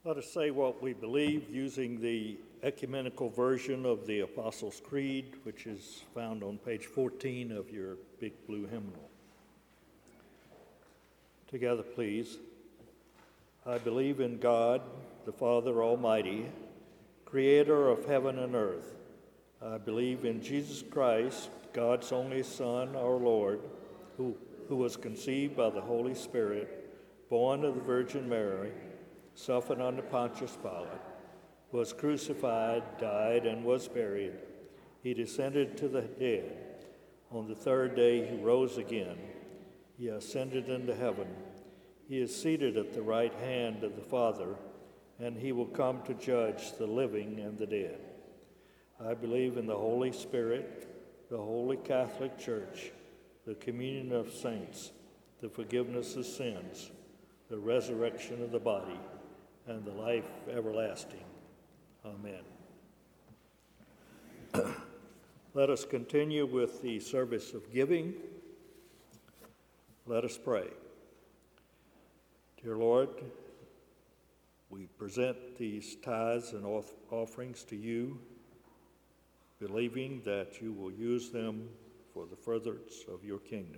Let us say what we believe using the ecumenical version of the Apostles' Creed, which is found on page 14 of your big blue hymnal. Together, please. I believe in God, the Father Almighty, creator of heaven and earth. I believe in Jesus Christ, God's only Son, our Lord, who was conceived by the Holy Spirit, born of the Virgin Mary, suffered under Pontius Pilate, was crucified, died, and was buried. He descended to the dead. On the third day he rose again. He ascended into heaven. He is seated at the right hand of the Father, and he will come to judge the living and the dead. I believe in the Holy Spirit, the Holy Catholic Church, the communion of saints, the forgiveness of sins, the resurrection of the body, and the life everlasting. Amen. Let us continue with the service of giving. Let us pray. Dear Lord, we present these tithes and offerings to you, believing that you will use them for the furtherance of your kingdom.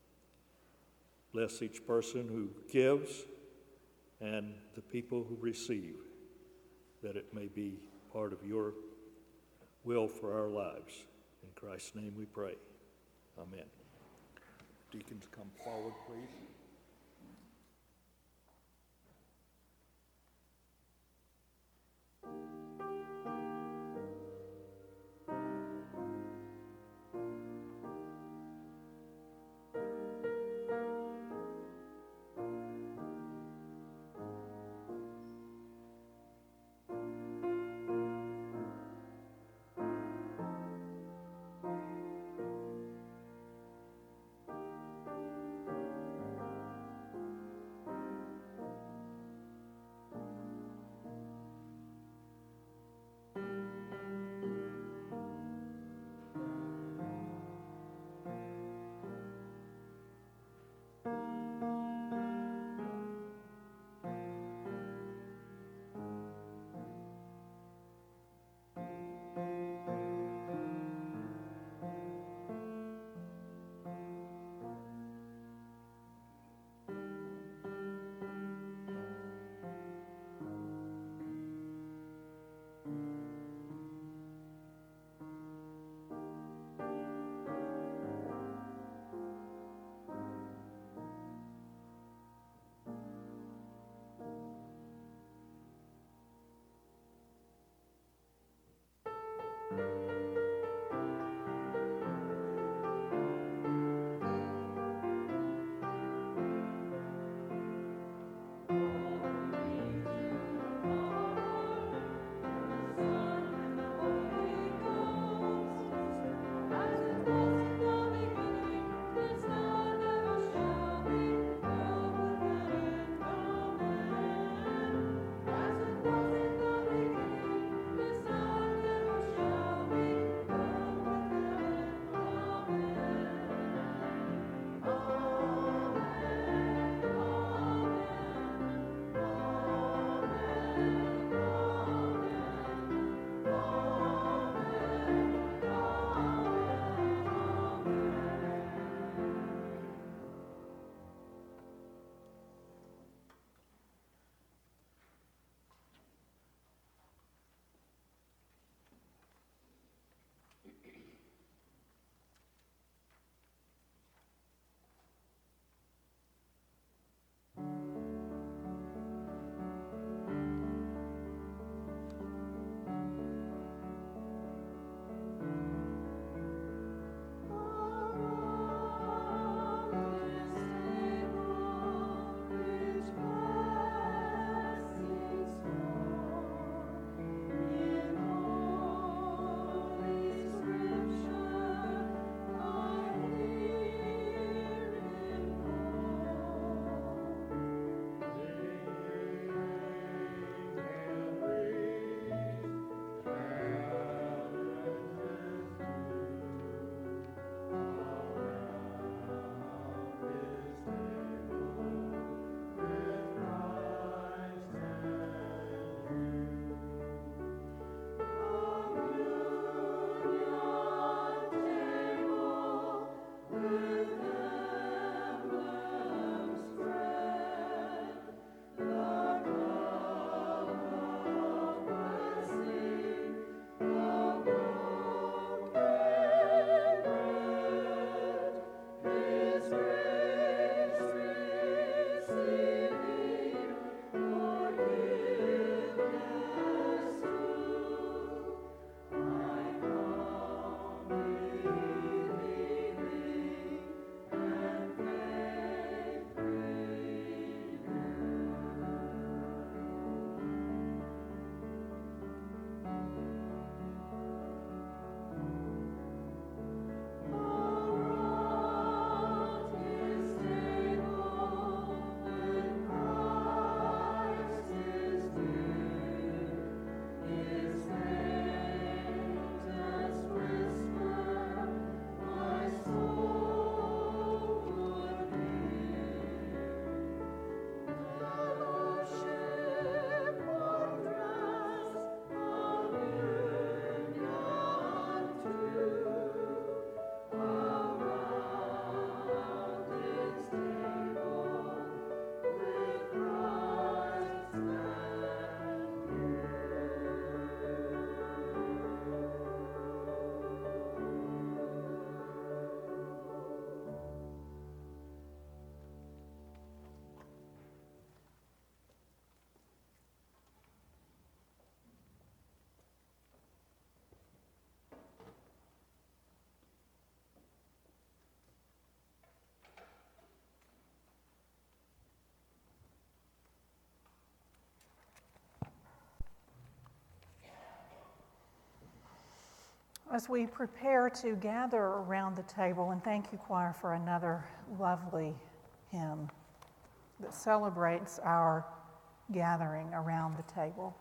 Bless each person who gives and the people who receive, that it may be part of your will for our lives. In Christ's name we pray. Amen. Deacons, come forward, please. As we prepare to gather around the table, and thank you, choir, for another lovely hymn that celebrates our gathering around the table.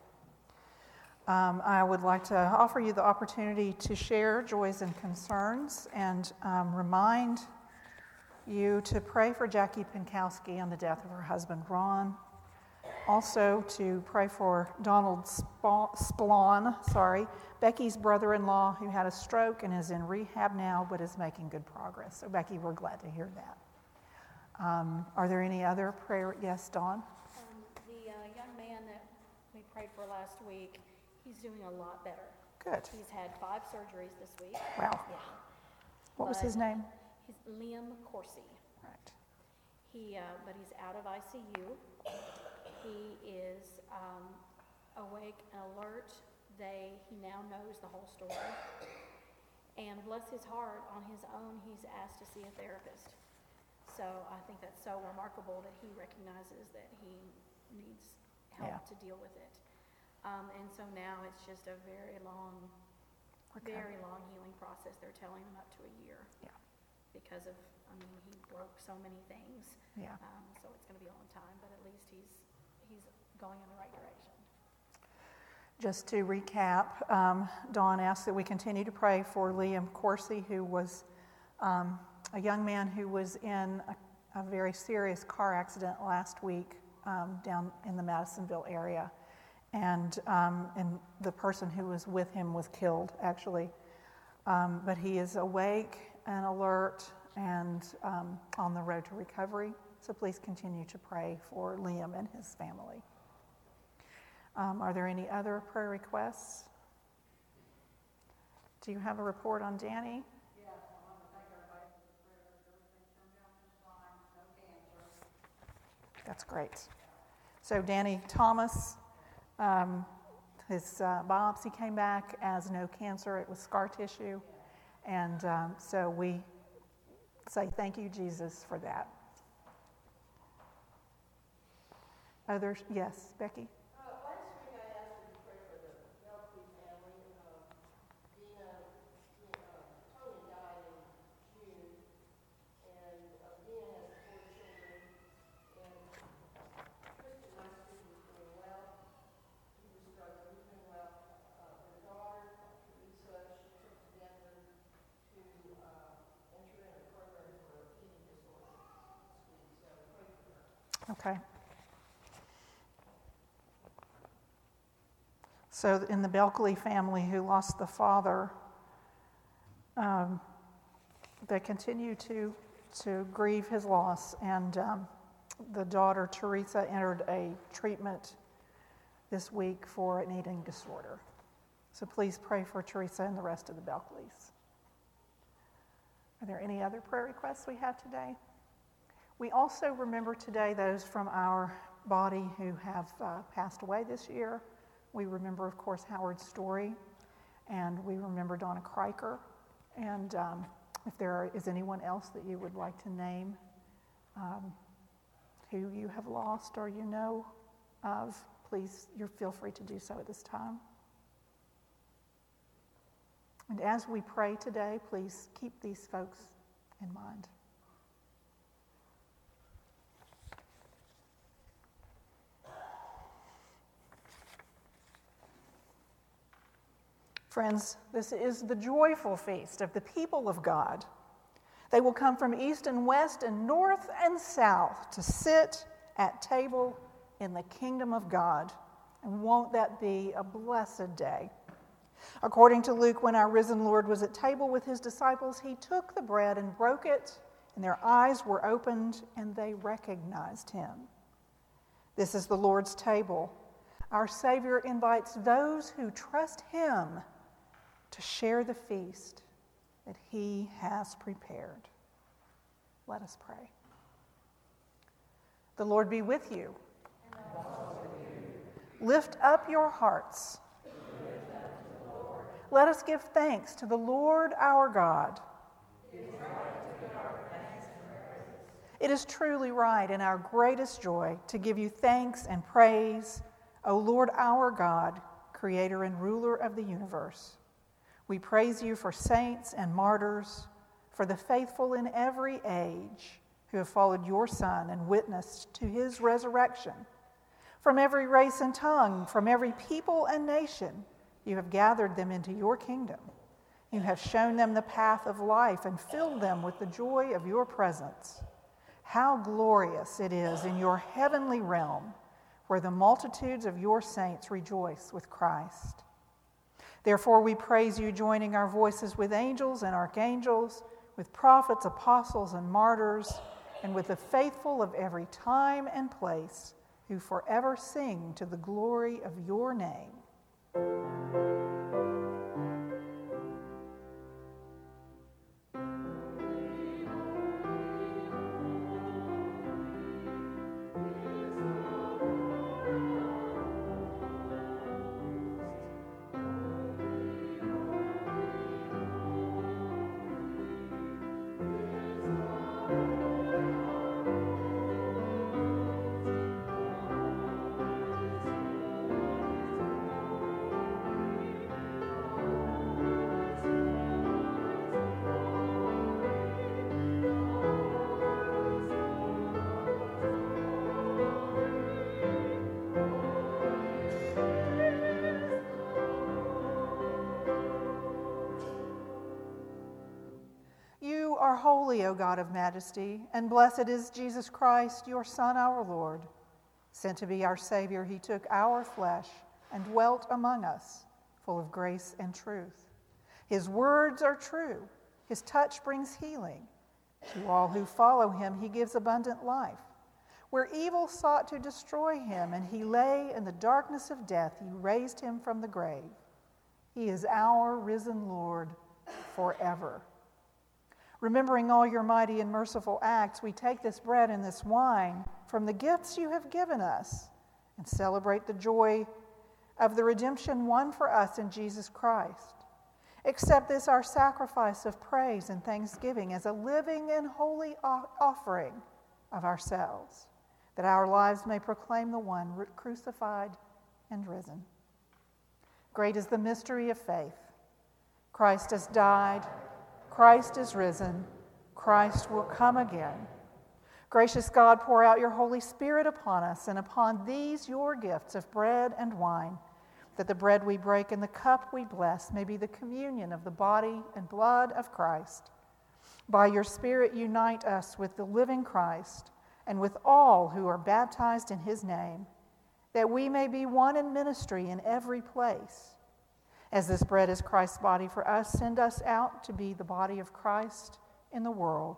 I would like to offer you the opportunity to share joys and concerns and remind you to pray for Jackie Pinkowski on the death of her husband, Ron. Also to pray for Donald Splon, Becky's brother-in-law, who had a stroke and is in rehab now but is making good progress. So Becky, we're glad to hear that. Are there any other prayer? Yes, Dawn? The young man that we prayed for last week, he's doing a lot better. Good. He's had 5 surgeries this week. Wow. Yeah. What was his name? He's Liam Corsi. Right. But he's out of ICU. He is awake and alert. He now knows the whole story. And bless his heart, on his own, he's asked to see a therapist. So I think that's so remarkable that he recognizes that he needs help to deal with it. And so now it's just a very long healing process. They're telling him up to a year. Yeah. Because of, he broke so many things. Yeah. So it's going to be a long time, but at least he's going in the right direction. Just to recap, Dawn asked that we continue to pray for Liam Corsi, who was a young man who was in a very serious car accident last week down in the Madisonville area. And the person who was with him was killed, actually. But he is awake and alert and on the road to recovery. So please continue to pray for Liam and his family. Are there any other prayer requests? Do you have a report on Danny? Yes, I want to thank everybody for the prayers. Everything's come down just fine, no cancer. That's great. So Danny Thomas, his biopsy came back as no cancer. It was scar tissue. And so we say thank you, Jesus, for that. Others? Yes, Becky? Last week I asked you to pray for the Belkey family. Tony died in June, and Dina has 4 children, and Kristen, my student, is doing well. He was struggling, he's doing well. Her daughter, Teresa, she took to Denver to enter in a program for eating disorders this week, so pray for her. Okay. So in the Belkley family who lost the father, they continue to grieve his loss. And the daughter, Teresa, entered a treatment this week for an eating disorder. So please pray for Teresa and the rest of the Belkleys. Are there any other prayer requests we have today? We also remember today those from our body who have passed away this year. We remember, of course, Howard Story, and we remember Donna Kriker. And if there is anyone else that you would like to name who you have lost or you know of, please, feel free to do so at this time. And as we pray today, please keep these folks in mind. Friends, this is the joyful feast of the people of God. They will come from east and west and north and south to sit at table in the kingdom of God. And won't that be a blessed day? According to Luke, when our risen Lord was at table with his disciples, he took the bread and broke it, and their eyes were opened, and they recognized him. This is the Lord's table. Our Savior invites those who trust him to share the feast that he has prepared. Let us pray. The Lord be with you. And also with you. Lift up your hearts. Lift up to the Lord. Let us give thanks to the Lord our God. It is right to give our thanks and praise. It is truly right and our greatest joy to give you thanks and praise, O Lord our God, creator and ruler of the universe. We praise you for saints and martyrs, for the faithful in every age who have followed your Son and witnessed to his resurrection. From every race and tongue, from every people and nation, you have gathered them into your kingdom. You have shown them the path of life and filled them with the joy of your presence. How glorious it is in your heavenly realm, where the multitudes of your saints rejoice with Christ. Therefore, we praise you, joining our voices with angels and archangels, with prophets, apostles, and martyrs, and with the faithful of every time and place, who forever sing to the glory of your name. You are holy, O God of majesty, and blessed is Jesus Christ, your Son, our Lord. Sent to be our Savior, he took our flesh and dwelt among us, full of grace and truth. His words are true. His touch brings healing. To all who follow him, he gives abundant life. Where evil sought to destroy him, and he lay in the darkness of death, you raised him from the grave. He is our risen Lord forever. Remembering all your mighty and merciful acts, we take this bread and this wine from the gifts you have given us and celebrate the joy of the redemption won for us in Jesus Christ. Accept this, our sacrifice of praise and thanksgiving, as a living and holy offering of ourselves, that our lives may proclaim the one crucified and risen. Great is the mystery of faith. Christ has died. Christ is risen. Christ will come again. Gracious God, pour out your Holy Spirit upon us and upon these your gifts of bread and wine, that the bread we break and the cup we bless may be the communion of the body and blood of Christ. By your Spirit, unite us with the living Christ and with all who are baptized in his name, that we may be one in ministry in every place. As this bread is Christ's body for us, send us out to be the body of Christ in the world.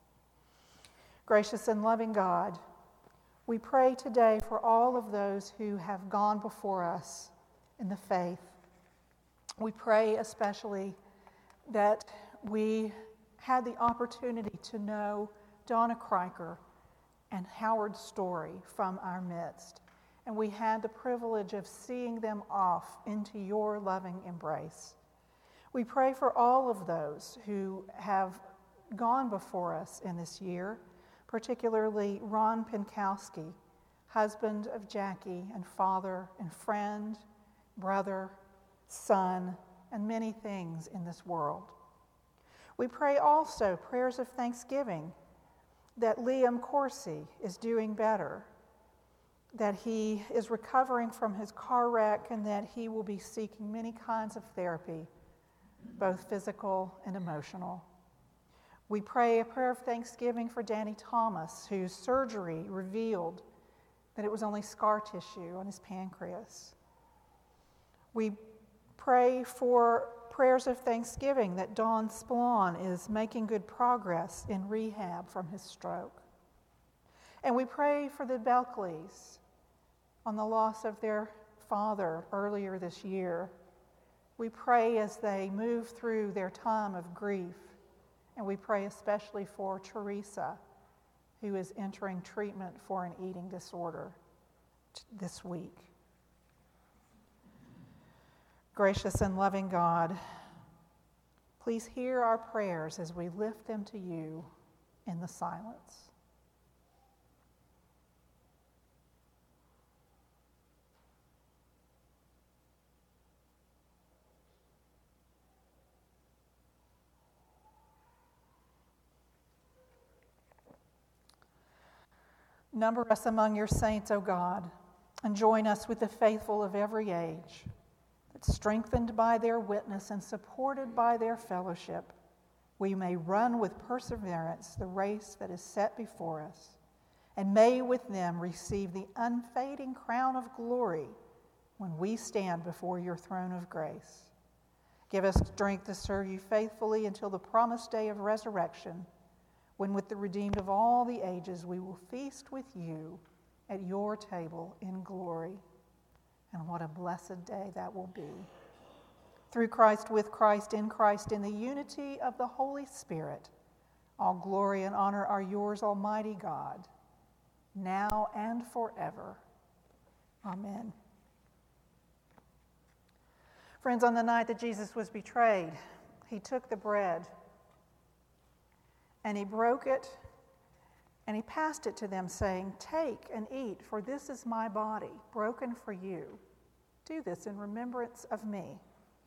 Gracious and loving God, we pray today for all of those who have gone before us in the faith. We pray especially that we had the opportunity to know Donna Kriker and Howard Story from our midst. And we had the privilege of seeing them off into your loving embrace. We pray for all of those who have gone before us in this year, particularly Ron Pinkowski, husband of Jackie and father and friend, brother, son, and many things in this world. We pray also prayers of thanksgiving that Liam Corsi is doing better, that he is recovering from his car wreck, and that he will be seeking many kinds of therapy, both physical and emotional. We pray a prayer of thanksgiving for Danny Thomas, whose surgery revealed that it was only scar tissue on his pancreas. We pray for prayers of thanksgiving that Don Splon is making good progress in rehab from his stroke. And we pray for the Belkleys on the loss of their father earlier this year. We pray as they move through their time of grief. And we pray especially for Teresa, who is entering treatment for an eating disorder this week. Gracious and loving God, please hear our prayers as we lift them to you in the silence. Number us among your saints, O God, and join us with the faithful of every age, that strengthened by their witness and supported by their fellowship, we may run with perseverance the race that is set before us, and may with them receive the unfading crown of glory when we stand before your throne of grace. Give us strength to serve you faithfully until the promised day of resurrection, when with the redeemed of all the ages we will feast with you at your table in glory. And what a blessed day that will be. Through Christ, with Christ, in the unity of the Holy Spirit, all glory and honor are yours, Almighty God, now and forever. Amen. Friends, on the night that Jesus was betrayed, he took the bread and he broke it and he passed it to them, saying, "Take and eat, for this is my body, broken for you. Do this in remembrance of me."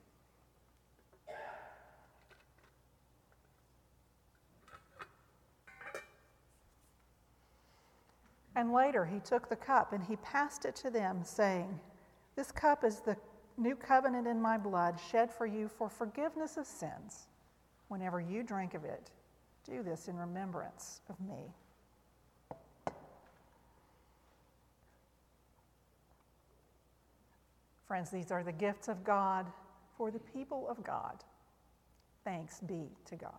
And later he took the cup and he passed it to them, saying, "This cup is the new covenant in my blood, shed for you for forgiveness of sins. Whenever you drink of it, do this in remembrance of me." Friends, these are the gifts of God for the people of God. Thanks be to God.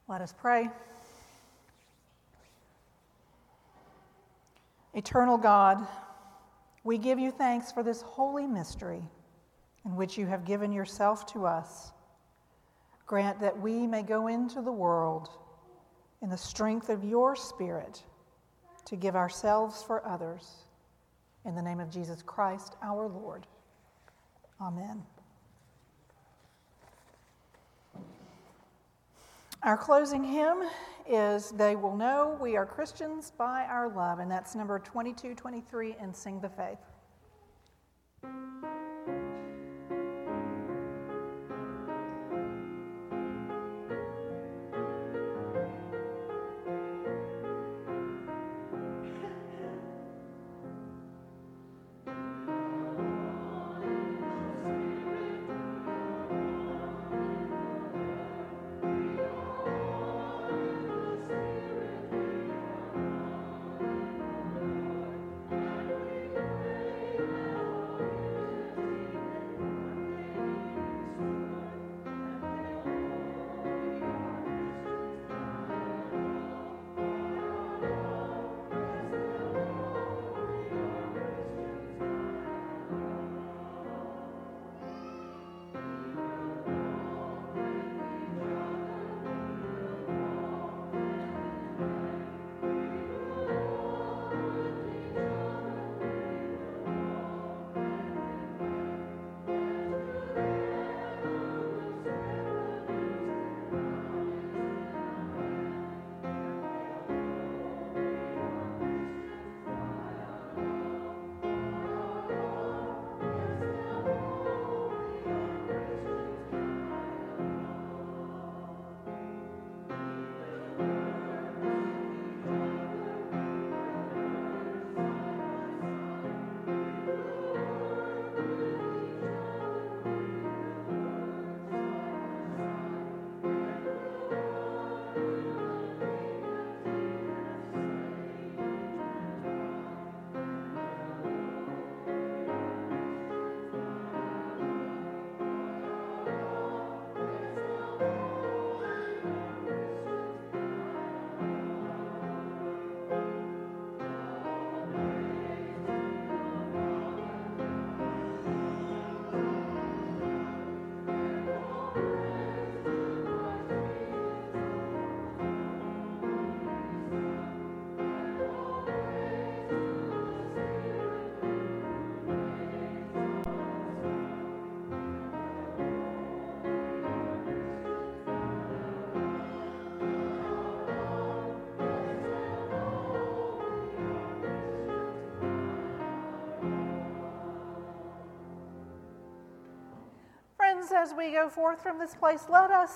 Let us pray. Eternal God, we give you thanks for this holy mystery in which you have given yourself to us. Grant that we may go into the world in the strength of your Spirit to give ourselves for others. In the name of Jesus Christ, our Lord. Amen. Our closing hymn is They Will Know We Are Christians by Our Love, and that's number 2223 in Sing the Faith. As we go forth from this place,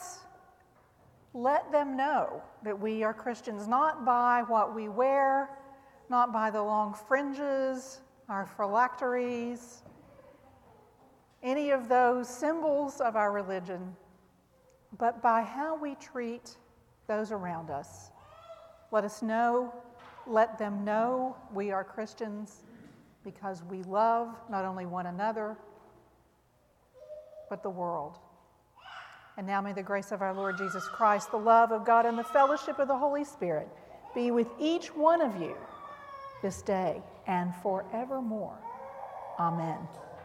let them know that we are Christians, not by what we wear, not by the long fringes, our phylacteries, any of those symbols of our religion, but by how we treat those around us. Let them know we are Christians because we love not only one another, but the world. And now may the grace of our Lord Jesus Christ, the love of God, and the fellowship of the Holy Spirit be with each one of you this day and forevermore. Amen.